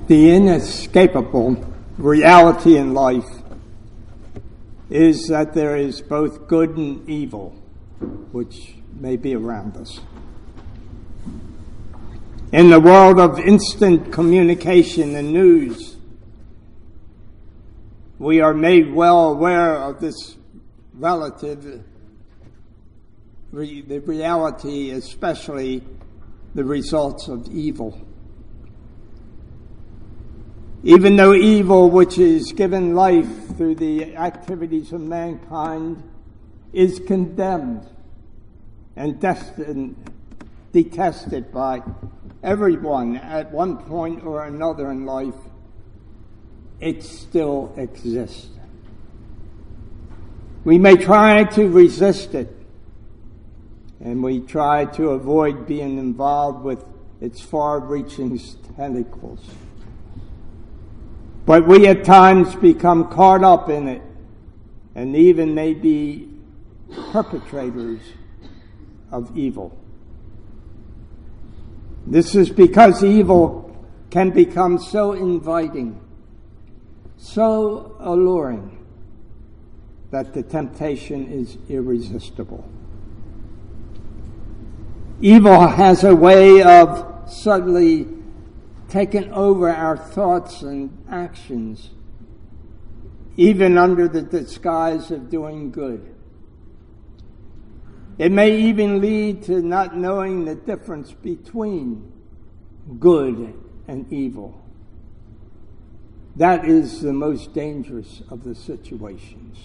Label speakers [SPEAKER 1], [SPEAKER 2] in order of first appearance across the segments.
[SPEAKER 1] The inescapable reality in life is that there is both good and evil, which may be around us. In the world of instant communication and news, we are made well aware of this the reality, especially the results of evil. Even though evil, which is given life through the activities of mankind, is condemned and detested by everyone at one point or another in life, it still exists. We may try to resist it, and we try to avoid being involved with its far-reaching tentacles. But we at times become caught up in it, and even may be perpetrators of evil. This is because evil can become so inviting, so alluring, that the temptation is irresistible. Evil has a way of suddenly taking over our thoughts and actions, even under the disguise of doing good. It may even lead to not knowing the difference between good and evil. That is the most dangerous of the situations.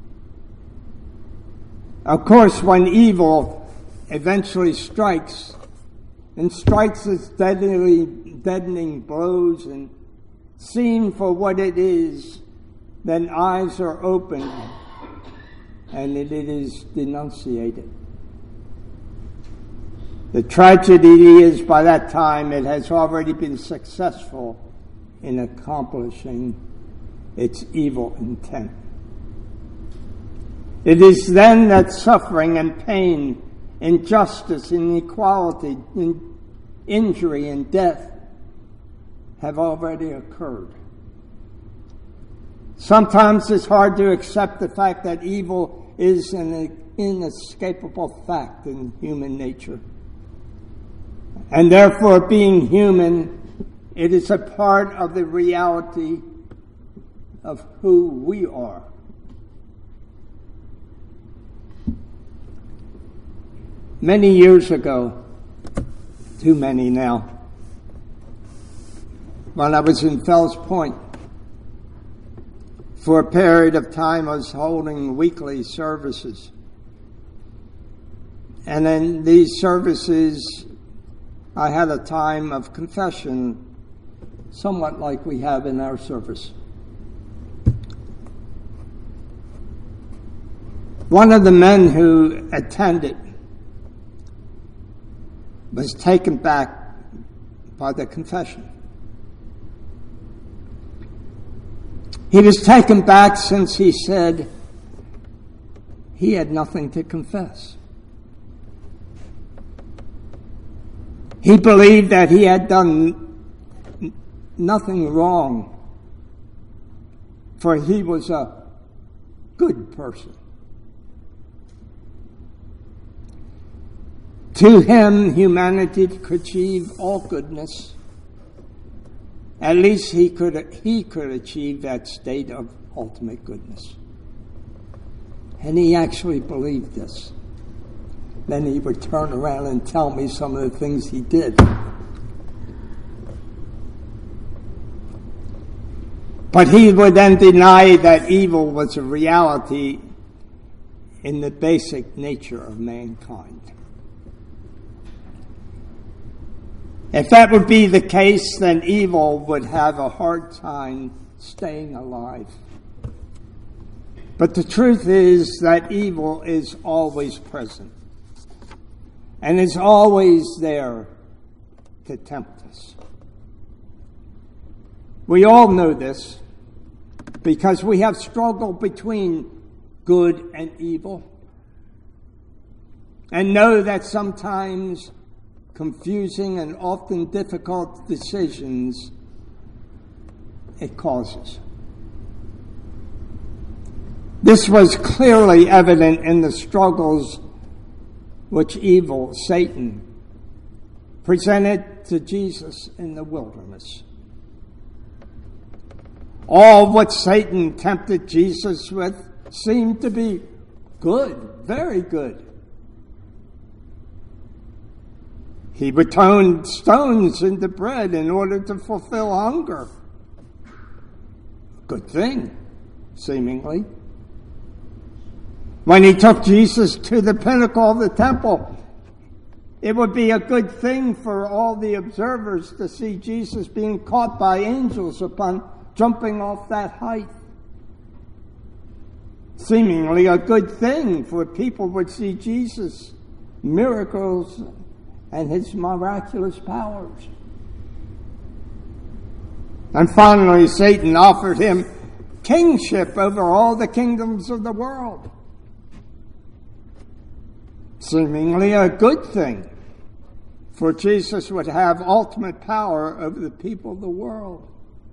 [SPEAKER 1] Of course, when evil eventually strikes, and strikes its deadening blows and seen for what it is, then eyes are opened and it is denunciated. The tragedy is by that time it has already been successful in accomplishing its evil intent. It is then that suffering and pain, injustice, inequality, injury, and death have already occurred. Sometimes it's hard to accept the fact that evil is an inescapable fact in human nature. And therefore, being human, it is a part of the reality of who we are. Many years ago, too many now, when I was in Fells Point, for a period of time I was holding weekly services. And in these services, I had a time of confession, somewhat like we have in our service. One of the men who attended was taken back by the confession. He was taken back since he said he had nothing to confess. He believed that he had done nothing wrong, for he was a good person. To him, humanity could achieve all goodness. At least he could achieve that state of ultimate goodness. And he actually believed this. Then he would turn around and tell me some of the things he did. But he would then deny that evil was a reality in the basic nature of mankind. If that would be the case, then evil would have a hard time staying alive. But the truth is that evil is always present and is always there to tempt us. We all know this because we have struggled between good and evil and know that sometimes confusing and often difficult decisions it causes. This was clearly evident in the struggles which evil, Satan, presented to Jesus in the wilderness. All what Satan tempted Jesus with seemed to be good, very good. He would turn stones into bread in order to fulfill hunger. Good thing, seemingly. When he took Jesus to the pinnacle of the temple, it would be a good thing for all the observers to see Jesus being caught by angels upon jumping off that height. Seemingly a good thing, for people would see Jesus' miracles and his miraculous powers. And finally, Satan offered him kingship over all the kingdoms of the world. Seemingly a good thing, for Jesus would have ultimate power over the people of the world.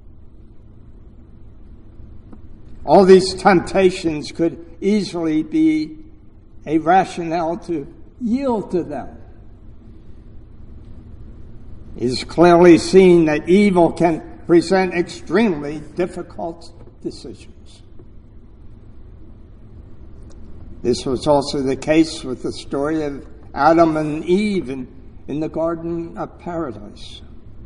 [SPEAKER 1] All these temptations could easily be a rationale to yield to them. It is clearly seen that evil can present extremely difficult decisions. This was also the case with the story of Adam and Eve in the Garden of Paradise.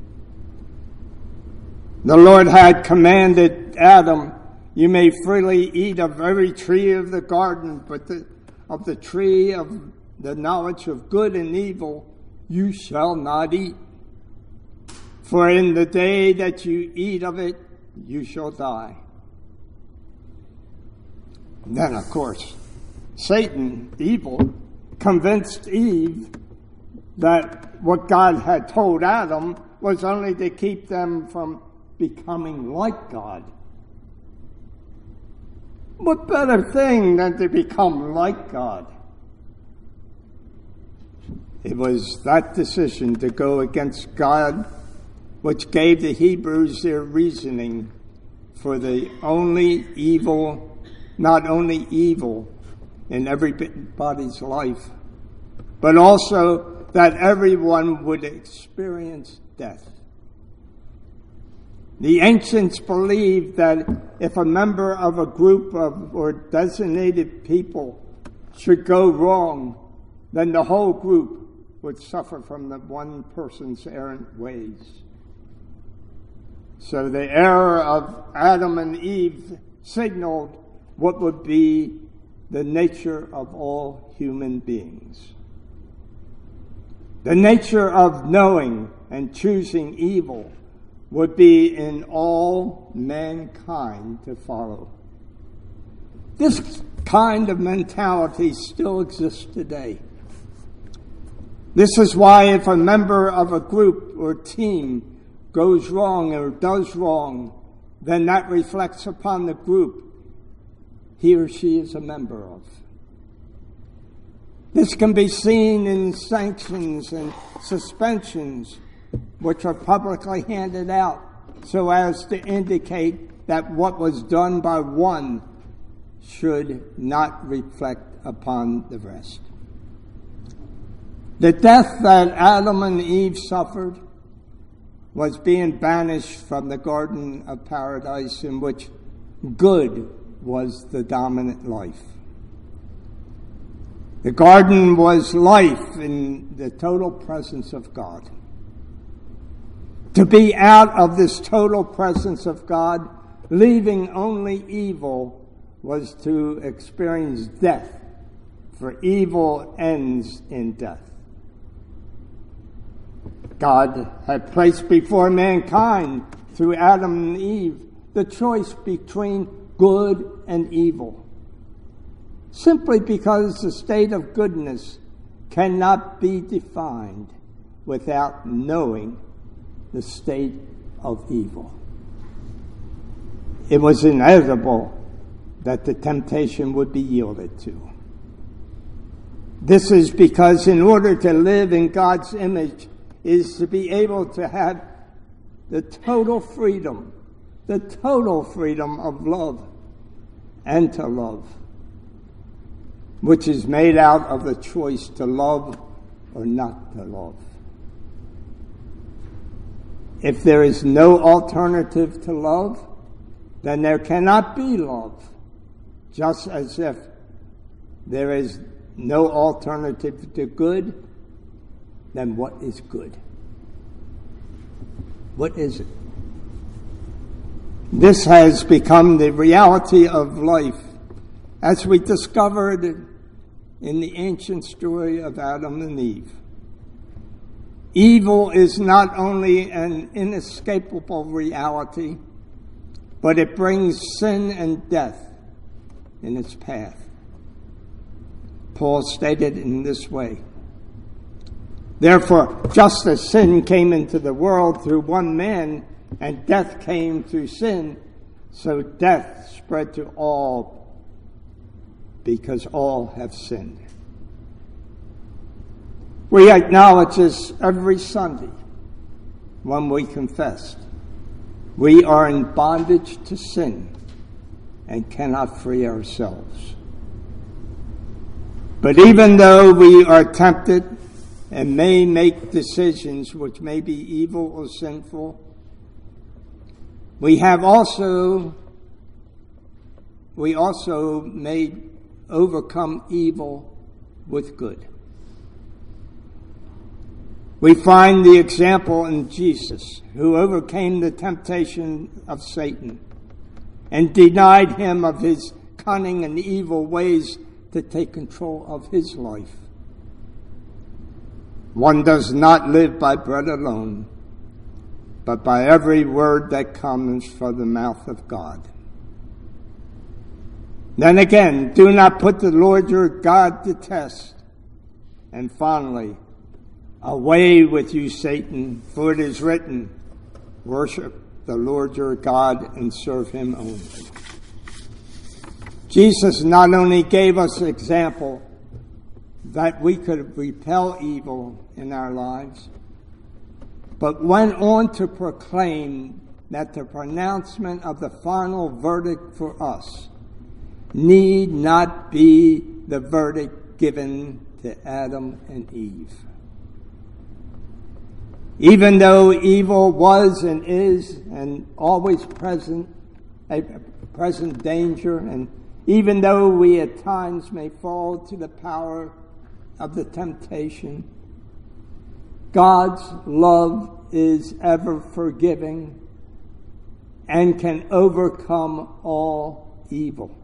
[SPEAKER 1] The Lord had commanded Adam, "You may freely eat of every tree of the garden, but of the tree of the knowledge of good and evil you shall not eat. For in the day that you eat of it, you shall die." And then, of course, Satan, evil, convinced Eve that what God had told Adam was only to keep them from becoming like God. What better thing than to become like God? It was that decision to go against God which gave the Hebrews their reasoning for the only evil, not only evil in everybody's life, but also that everyone would experience death. The ancients believed that if a member of a group of or designated people should go wrong, then the whole group would suffer from the one person's errant ways. So the error of Adam and Eve signaled what would be the nature of all human beings. The nature of knowing and choosing evil would be in all mankind to follow. This kind of mentality still exists today. This is why if a member of a group or team goes wrong or does wrong, then that reflects upon the group he or she is a member of. This can be seen in sanctions and suspensions which are publicly handed out so as to indicate that what was done by one should not reflect upon the rest. The death that Adam and Eve suffered was being banished from the Garden of Paradise, in which good was the dominant life. The garden was life in the total presence of God. To be out of this total presence of God, leaving only evil, was to experience death, for evil ends in death. God had placed before mankind, through Adam and Eve, the choice between good and evil, simply because the state of goodness cannot be defined without knowing the state of evil. It was inevitable that the temptation would be yielded to. This is because in order to live in God's image is to be able to have the total freedom the total freedom of love and to love, which is made out of the choice to love or not to love. If there is no alternative to love, then there cannot be love, just as if there is no alternative to good, then what is good? What is it? This has become the reality of life, as we discovered in the ancient story of Adam and Eve. Evil is not only an inescapable reality, but it brings sin and death in its path. Paul stated in this way: therefore, just as sin came into the world through one man, and death came through sin, so death spread to all, because all have sinned. We acknowledge this every Sunday when we confess. We are in bondage to sin and cannot free ourselves. But even though we are tempted and may make decisions which may be evil or sinful, we also may overcome evil with good. We find the example in Jesus, who overcame the temptation of Satan and denied him of his cunning and evil ways to take control of his life. One does not live by bread alone, but by every word that comes from the mouth of God. Then again, do not put the Lord your God to test. And finally, away with you, Satan, for it is written, worship the Lord your God and serve him only. Jesus not only gave us an example that we could repel evil in our lives, but went on to proclaim that the pronouncement of the final verdict for us need not be the verdict given to Adam and Eve. Even though evil was and is and always present, a present danger, and even though we at times may fall to the power of the temptation, God's love is ever forgiving and can overcome all evil.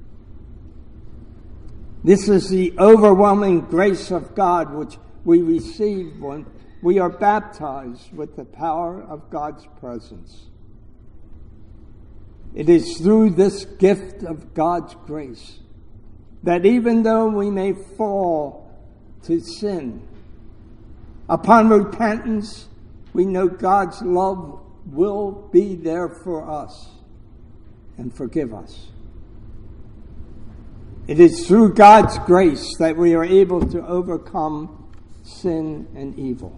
[SPEAKER 1] This is the overwhelming grace of God which we receive when we are baptized with the power of God's presence. It is through this gift of God's grace that even though we may fall to sin, upon repentance, we know God's love will be there for us and forgive us. It is through God's grace that we are able to overcome sin and evil.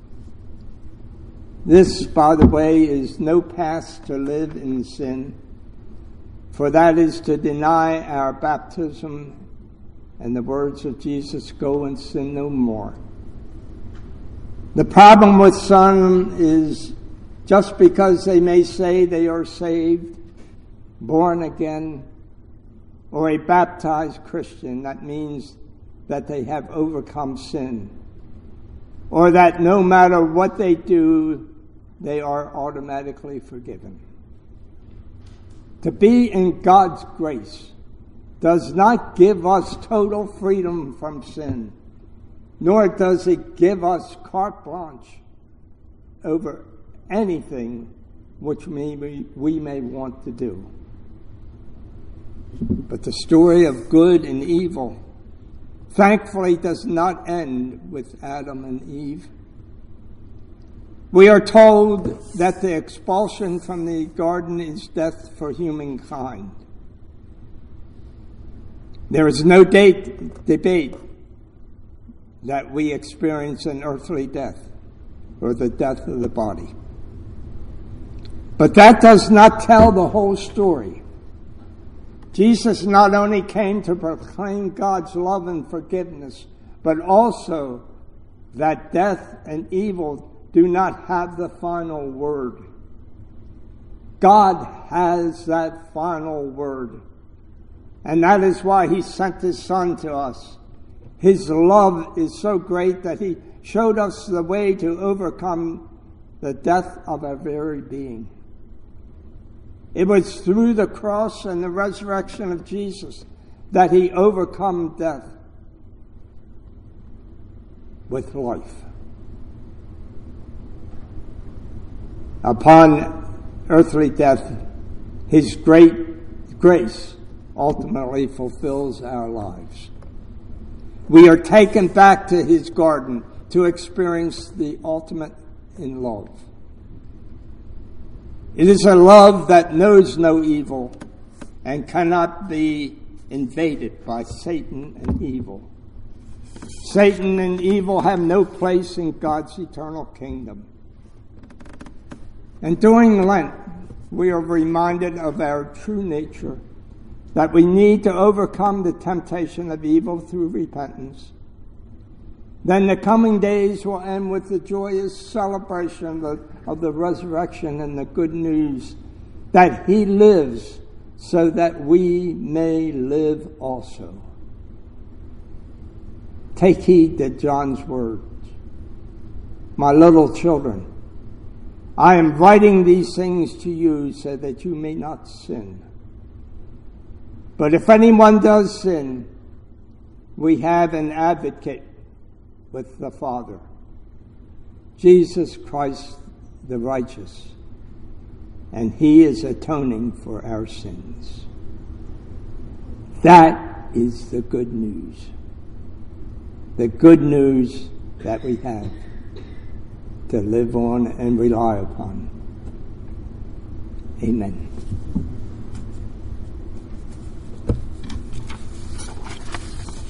[SPEAKER 1] This, by the way, is no path to live in sin, for that is to deny our baptism and the words of Jesus, go and sin no more. The problem with some is just because they may say they are saved, born again, or a baptized Christian, that means that they have overcome sin, or that no matter what they do, they are automatically forgiven. To be in God's grace does not give us total freedom from sin, nor does it give us carte blanche over anything which we may want to do. But the story of good and evil, thankfully, does not end with Adam and Eve. We are told that the expulsion from the garden is death for humankind. There is no debate that we experience an earthly death or the death of the body. But that does not tell the whole story. Jesus not only came to proclaim God's love and forgiveness, but also that death and evil do not have the final word. God has that final word. And that is why he sent his Son to us. His love is so great that he showed us the way to overcome the death of our very being. It was through the cross and the resurrection of Jesus that he overcome death with life. Upon earthly death, his great grace ultimately fulfills our lives. We are taken back to his garden to experience the ultimate in love. It is a love that knows no evil and cannot be invaded by Satan and evil. Satan and evil have no place in God's eternal kingdom. And during Lent, we are reminded of our true nature, that we need to overcome the temptation of evil through repentance. Then the coming days will end with the joyous celebration of the resurrection and the good news that he lives so that we may live also. Take heed to John's words. My little children, I am writing these things to you so that you may not sin. But if anyone does sin, we have an advocate with the Father, Jesus Christ the righteous, and he is atoning for our sins. That is the good news. The good news that we have to live on and rely upon. Amen.